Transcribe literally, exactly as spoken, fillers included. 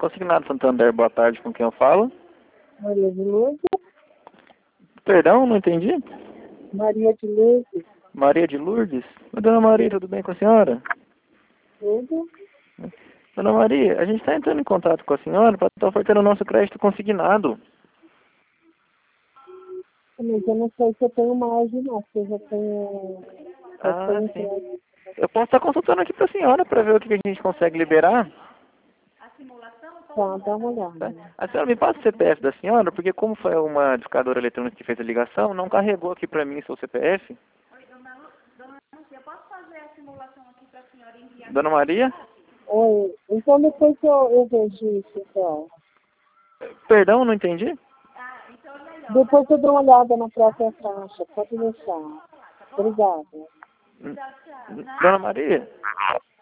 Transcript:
Consignado Santander, boa tarde, com quem eu falo? Maria de Lourdes. Perdão, não entendi. Maria de Lourdes. Maria de Lourdes? Oi, Dona Maria, tudo bem com a senhora? Tudo. Dona Maria, a gente está entrando em contato com a senhora para estar ofertando o nosso crédito consignado. Mas eu não sei se eu tenho margem, não. Se eu já tenho... eu Ah, tenho sim. crédito. Eu posso estar consultando aqui para a senhora para ver o que a gente consegue liberar. Tá, dá uma Tá? olhada. A senhora me passa o C P F da senhora, porque como foi uma discadora eletrônica que fez a ligação, não carregou aqui para mim seu C P F. Dona Maria? Oi, então depois eu, eu vejo isso, então. Perdão, não entendi. Depois eu dou uma olhada na própria faixa. Pode deixar. Obrigada. Dona Maria?